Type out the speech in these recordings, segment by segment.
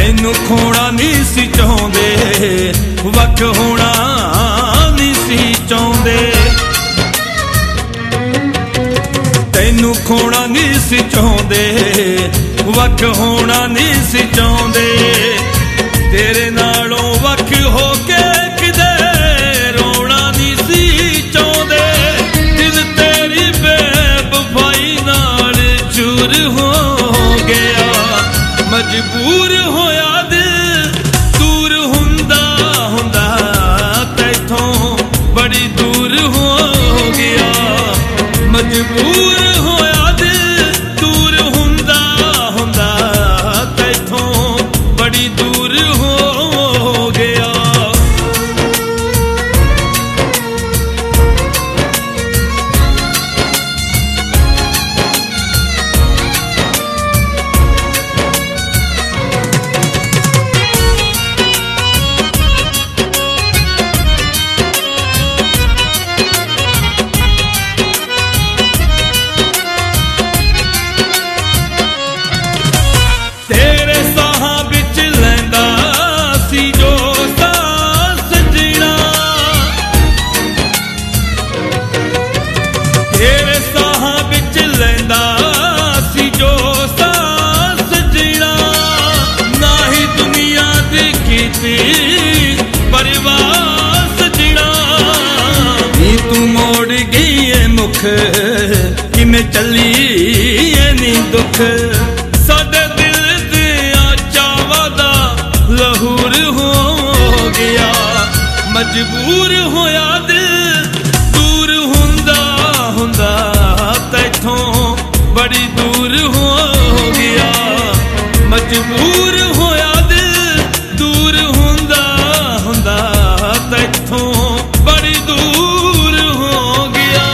ਤੈਨੂੰ ਖੋਣਾ ਨਹੀਂ ਸੀ ਚਾਹੁੰਦੇ, ਵੱਖ ਹੋਣਾ ਨਹੀਂ ਸੀ ਚਾਹੁੰਦੇ। ਤੈਨੂੰ ਖੋਣਾ ਨਹੀਂ ਸੀ ਚਾਹੁੰਦੇ, ਵੱਖ ਹੋਣਾ ਨਹੀਂ ਸੀ ਚਾਹੁੰਦੇ। ਤੇਰੇ ਨਾਲੋਂ ਵੱਖ ਹੋ ਕੇ ਕਿਤੇ ਰੋਣਾ ਨਹੀਂ ਸੀ ਚਾਹੁੰਦੇ। ਦਿਲ ਤੇਰੀ ਬੇਵਫਾਈ ਨਾਲ ਚੂਰ ਹੋ ਗਿਆ, ਮਜਬੂਰ ਹੋਇਆ ਦਿਲ ਦੂਰ ਹੁੰਦਾ ਹੁੰਦਾ ਤੈਥੋਂ ਬੜੀ ਦੂਰ ਹੋ ਗਿਆ। ਮਜਬੂਰ ਹੋਇਆ ਦਿਲ ਦੂਰ ਹੁੰਦਾ ਹੁੰਦਾ ਤੈਥੋਂ ਬੜੀ ਦੂਰ ਹੋ ਗਿਆ। ਤੇਰੇ ਸਾਹਾਂ ਵਿੱਚ ਲੈਂਦਾ ਸੀ ਜੋ ਸਾਹ ਸਜਣਾ, ਤੇਰੇ ਸਾਹਾਂ ਵਿੱਚ ਲੈਂਦਾ ਸੀ ਜੋ ਸਾਹ ਸਜਣਾ। ਨਾ ਹੀ ਦੁਨੀਆ ਦੀ ਕੀਤੀ ਪਰਵਾਹ ਸਜਣਾ। ਨੀ ਤੂੰ ਮੋੜ ਗਈ ਏ ਮੁਖ, ਕਿਵੇਂ ਚੱਲੀ ਏ ਨੀ ਦੁੱਖ। ਸਾਡੇ ਲਹੂਰ ਹੋ ਗਿਆ, ਮਜਬੂਰ ਹੋਇਆ ਦਿਲ ਦੂਰ ਹੁੰਦਾ ਹੁੰਦਾ ਤੈਥੋਂ ਬੜੀ ਦੂਰ ਹੋ ਗਿਆ। ਮਜਬੂਰ ਹੋਇਆ ਦਿਲ ਦੂਰ ਹੁੰਦਾ ਹੁੰਦਾ ਤੈਥੋਂ ਬੜੀ ਦੂਰ ਹੋ ਗਿਆ।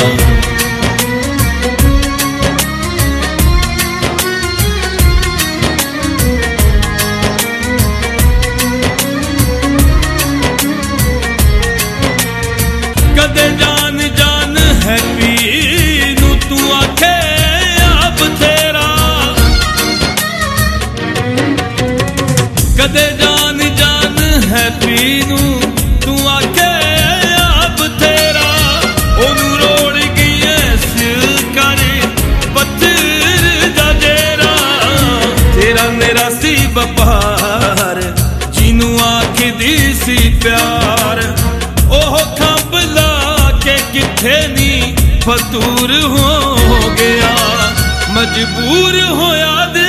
ਕਦੇ ਜਾਨ ਜਾਨ ਹੈਪੀ ਨੂੰ ਤੂੰ ਆਖੇ ਆ ਬਥੇਰਾ, ਕਦੇ ਜਾਨ ਜਾਨ ਹੈਪੀ ਨੂੰ ਤੂੰ ਆਖੇ ਆ ਬਥੇਰਾ। ਉਹਨੂੰ ਰੋੜ ਗਈ ਐਸ ਕਰ ਪੱਥਰ ਦਾ ਜੇਰਾ। ਤੇਰਾ ਮੇਰਾ ਸੀ ਵਪਾਰ, ਜਿਹਨੂੰ ਆਖਦੀ ਸੀ ਪਿਆਰ। ਉਹ ਖੰਭ ਲਾ ਕੇ ਕਿੱਥੇ ਨੀ ਫਤੂਰ ਹੋ ਗਿਆ, ਮਜਬੂਰ ਹੋਇਆ ਦਿਲ